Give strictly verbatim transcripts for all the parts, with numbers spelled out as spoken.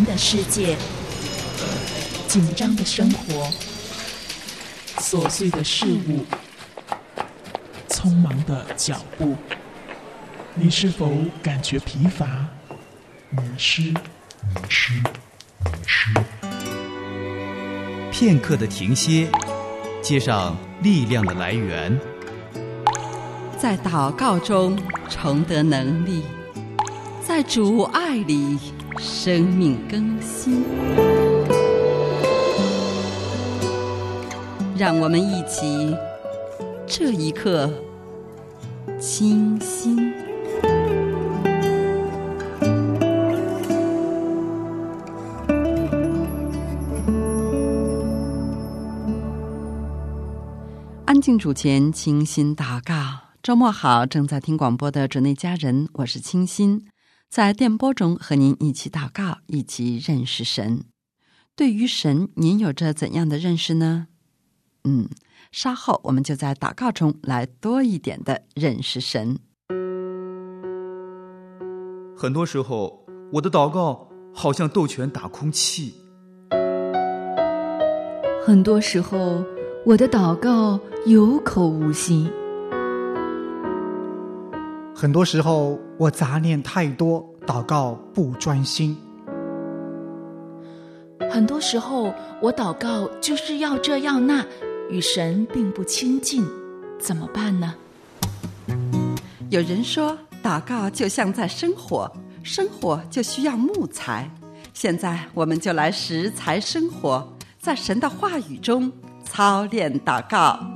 的世界，紧张的生活，琐碎的事物，匆忙的脚步，你是否感觉疲乏、迷失？迷失，迷失。 片刻的停歇，接上力量的来源， 在祷告中重得能力，在主爱里生命更新。让我们一起这一刻清心。安静主前，清心祷告。周末好，正在听广播的主内家人，我是清心，在电波中和您一起祷告，一起认识神。对于神，您有着怎样的认识呢？嗯，稍后我们就在祷告中来多一点的认识神。 很多时候，我的祷告好像斗拳打空气。 很多时候，我的祷告有口无心。 很多时候，我杂念太多，祷告不专心。 很多时候，我祷告就是要这要那，与神并不亲近，怎么办呢？ 有人说，祷告就像在生火，生火就需要木材。现在我们就来食材生活，在神的话语中操练祷告。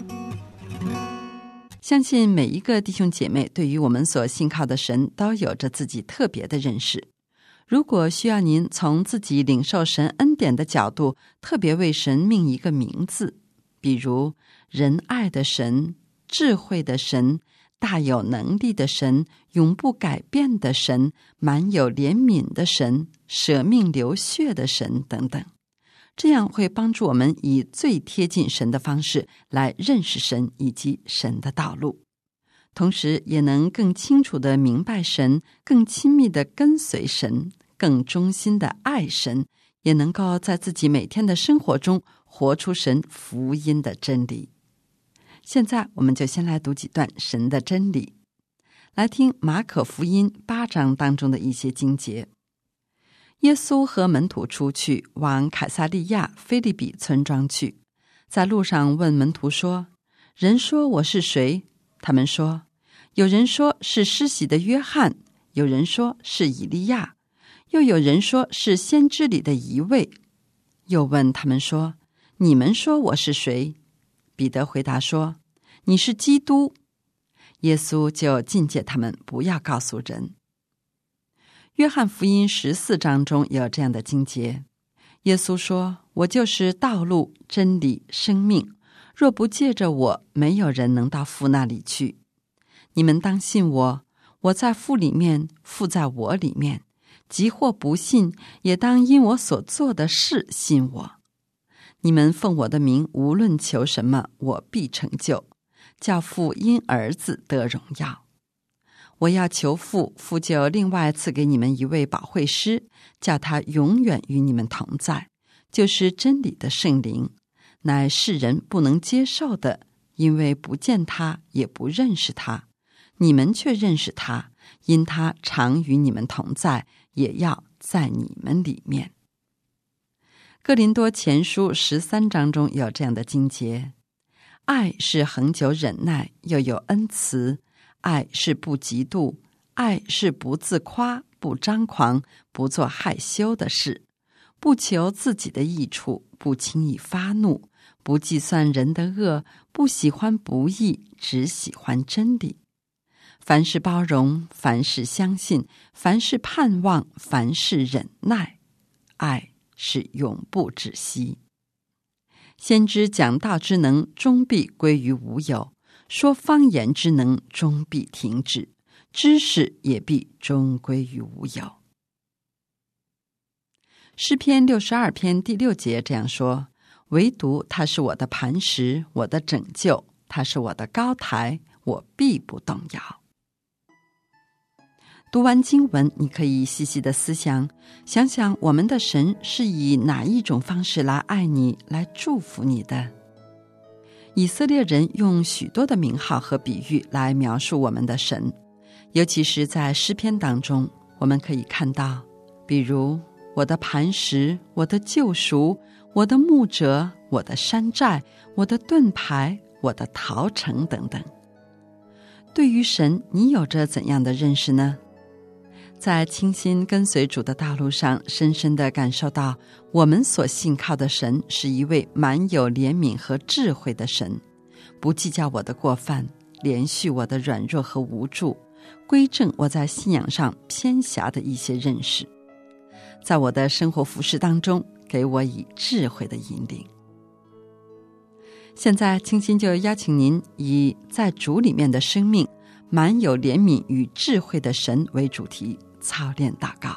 相信每一个弟兄姐妹对于我们所信靠的神都有着自己特别的认识。如果需要您从自己领受神恩典的角度，特别为神命一个名字，比如仁爱的神、智慧的神、大有能力的神、永不改变的神、满有怜悯的神、舍命流血的神等等，这样会帮助我们以最贴近神的方式来认识神以及神的道路，同时也能更清楚地明白神，更亲密地跟随神，更忠心地爱神，也能够在自己每天的生活中活出神福音的真理。现在我们就先来读几段神的真理，来听马可福音八章当中的一些经节。耶稣和门徒出去，往凯撒利亚腓立比村庄去，在路上问门徒说：人说我是谁？他们说：有人说是施洗的约翰，有人说是以利亚，又有人说是先知里的一位。又问他们说：你们说我是谁？彼得回答说：你是基督。耶稣就禁戒他们不要告诉人。约翰福音十四章中有这样的经节，耶稣说：我就是道路、真理、生命，若不借着我，没有人能到父那里去。你们当信我，我在父里面，父在我里面，即或不信，也当因我所做的事信我。你们奉我的名无论求什么，我必成就，叫父因儿子得荣耀。我要求父，父就另外赐给你们一位保惠师，叫他永远与你们同在，就是真理的圣灵，乃世人不能接受的，因为不见他，也不认识他。你们却认识他，因他常与你们同在，也要在你们里面。哥林多前书十三章中有这样的经节：爱是恒久忍耐，又有恩慈；爱是不嫉妒，爱是不自夸，不张狂，不做害羞的事，不求自己的益处，不轻易发怒，不计算人的恶，不喜欢不义，只喜欢真理。凡事包容，凡事相信，凡事盼望，凡事忍耐，爱是永不止息。先知讲道之能，终必归于无有；说方言之能，终必停止；知识也必终归于无有。诗篇六十二篇第六节这样说：唯独他是我的磐石，我的拯救，他是我的高台，我必不动摇。 读完经文，你可以细细的思想，想想我们的神是以哪一种方式来爱你，来祝福你的。以色列人用许多的名号和比喻来描述我们的神，尤其是在诗篇当中，我们可以看到，比如我的磐石，我的救赎，我的牧者，我的山寨，我的盾牌，我的陶城等等。对于神，你有着怎样的认识呢？在倾心跟随主的道路上，深深地感受到我们所信靠的神是一位满有怜悯和智慧的神，不计较我的过犯，怜恤我的软弱和无助，归正我在信仰上偏狭的一些认识，在我的生活服事当中给我以智慧的引领。现在清心就邀请您以在主里面的生命，满有怜悯与智慧的神为主题操练祷告。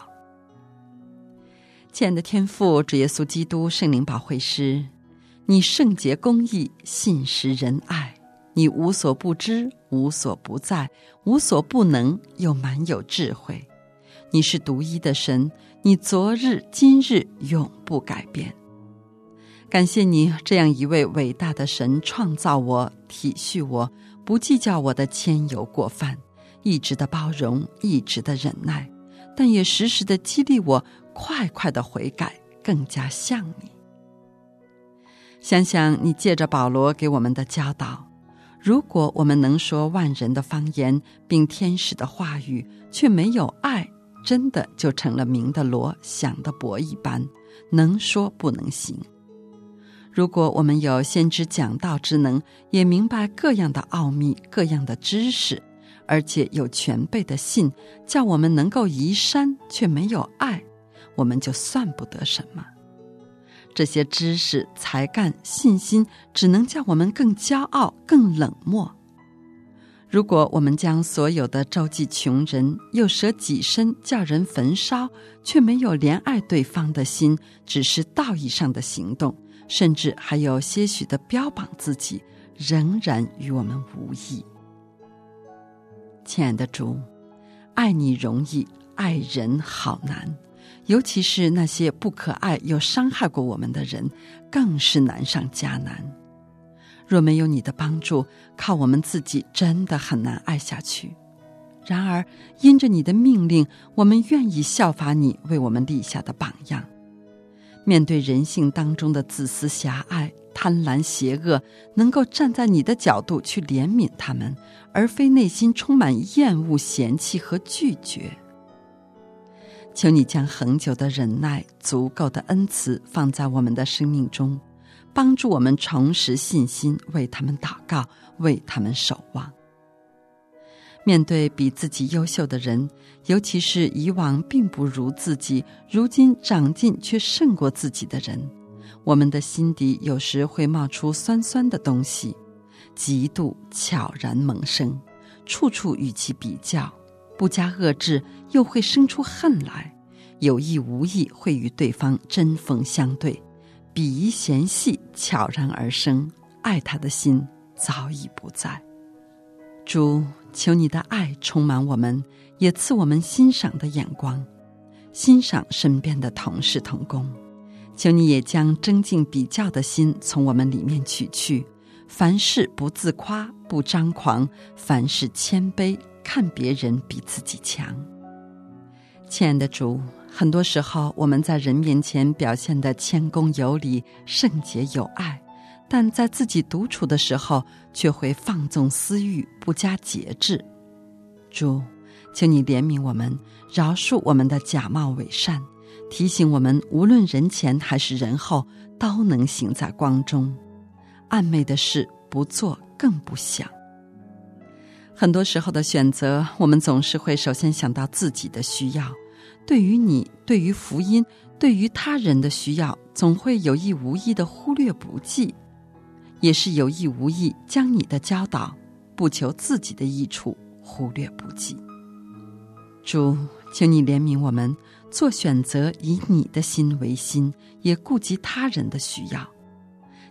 亲爱的天父，主耶稣基督圣灵保惠师，你圣洁公义，信实仁爱，你无所不知，无所不在，无所不能，又满有智慧。你是独一的神，你昨日今日永不改变。感谢你这样一位伟大的神，创造我，体恤我，不计较我的愆尤过犯，一直的包容，一直的忍耐，但也时时的激励我快快的悔改，更加像你。想想你借着保罗给我们的教导，如果我们能说万人的方言，并天使的话语，却没有爱，真的就成了鸣的锣，响的钹一般，能说不能行。如果我们有先知讲道之能，也明白各样的奥秘，各样的知识，而且有全备的信，叫我们能够移山，却没有爱，我们就算不得什么。这些知识、才干、信心，只能叫我们更骄傲，更冷漠。如果我们将所有的周济穷人，又舍己身叫人焚烧，却没有怜爱对方的心，只是道义上的行动，甚至还有些许的标榜自己，仍然与我们无异。亲爱的主，爱你容易，爱人好难，尤其是那些不可爱又伤害过我们的人，更是难上加难。若没有你的帮助，靠我们自己真的很难爱下去。然而因着你的命令，我们愿意效法你为我们立下的榜样。面对人性当中的自私狭隘、贪婪邪恶，能够站在你的角度去怜悯他们，而非内心充满厌恶、嫌弃和拒绝。求你将恒久的忍耐、足够的恩慈放在我们的生命中，帮助我们重拾信心，为他们祷告，为他们守望。面对比自己优秀的人，尤其是以往并不如自己，如今长进却胜过自己的人，我们的心底有时会冒出酸酸的东西，嫉妒悄然萌生，处处与其比较，不加遏制又会生出恨来，有意无意会与对方针锋相对，鄙夷嫌隙悄然而生，爱他的心早已不在。主，求你的爱充满我们，也赐我们欣赏的眼光，欣赏身边的同事同工。求你也将争竞比较的心从我们里面取去，凡事不自夸，不张狂，凡事谦卑，看别人比自己强。亲爱的主，很多时候我们在人面前表现得谦恭有礼、圣洁有爱，但在自己独处的时候却会放纵私欲，不加节制。主，求你怜悯我们，饶恕我们的假冒伪善，提醒我们无论人前还是人后都能行在光中，暗昧的事不做更不想。很多时候的选择，我们总是会首先想到自己的需要，对于你，对于福音，对于他人的需要，总会有意无意的忽略不计，也是有意无意将你的教导不求自己的益处忽略不计。主，求你怜悯我们，做选择以你的心为心，也顾及他人的需要。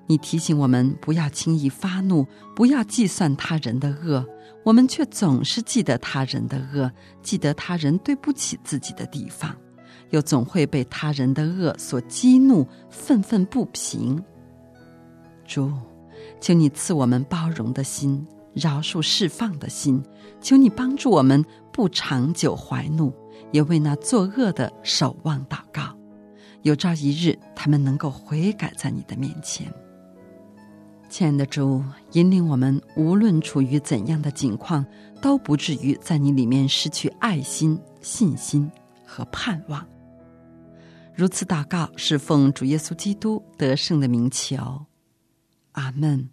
你提醒我们不要轻易发怒，不要计算他人的恶，我们却总是记得他人的恶，记得他人对不起自己的地方，又总会被他人的恶所激怒，愤愤不平。主，求你赐我们包容的心，饶恕释放的心，求你帮助我们不长久怀怒，也为那作恶的守望祷告，有朝一日他们能够悔改在你的面前。亲爱的主，引领我们无论处于怎样的境况，都不至于在你里面失去爱心、信心和盼望。如此祷告是奉主耶稣基督得胜的名求，阿们。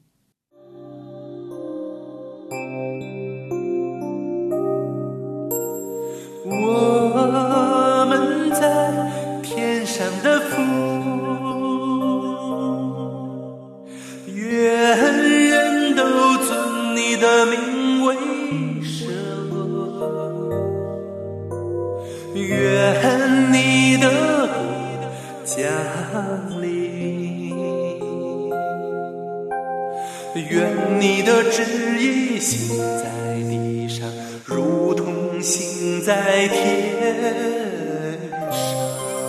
我们在天上的父，愿人都尊你的名为圣，愿你的国降临，愿你的旨意行在地上，如同行在天上。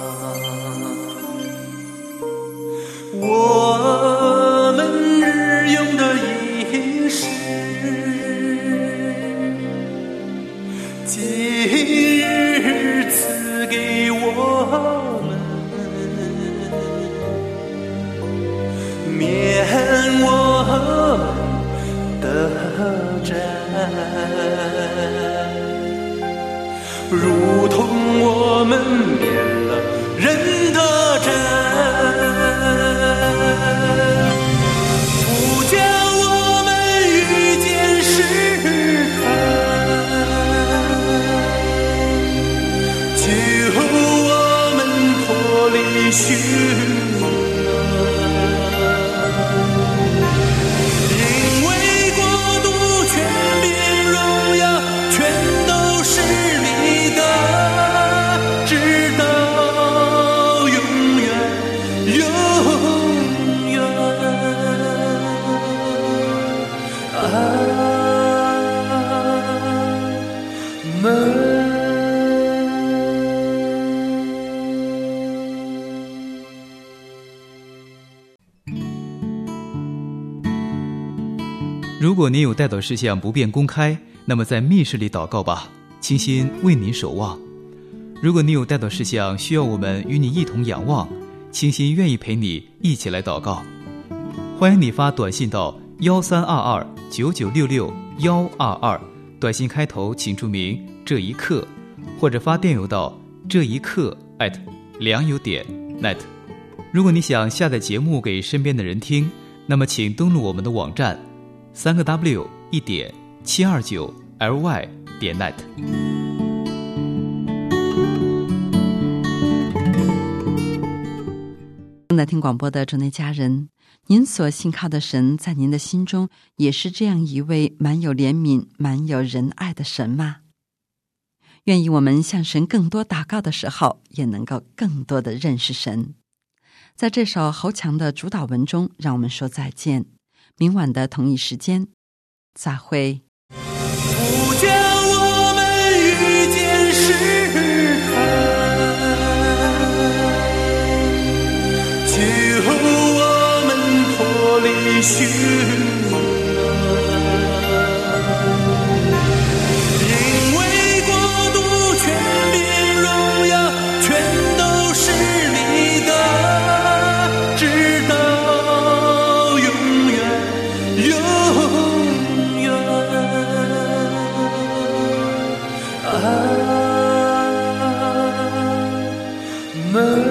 我们日用的饮食，今日赐给我们，免我们的债，如同我们免了人的债。不叫我们遇见试探，救我们脱离凶如果您有代祷事项不便公开，那么在密室里祷告吧，倾心为您守望。如果你有代祷事项需要我们与你一同仰望，倾心愿意陪你一起来祷告。欢迎你发短信到幺三二二九九六六幺二二，短信开头请注明这一刻，或者发电邮到这一刻 at 良友点 net。 如果你想下载节目给身边的人听，那么请登录我们的网站三个 W 一点七二九 L Y 点 net。 正在听广播的主内家人，您所信靠的神在您的心中也是这样一位满有怜悯、满有仁爱的神吗？愿意我们向神更多祷告的时候，也能够更多的认识神。在这首侯强的主导文中，让我们说再见。明晚的同一时间再会。 不叫我们遇见试探，救我们脱离凶们。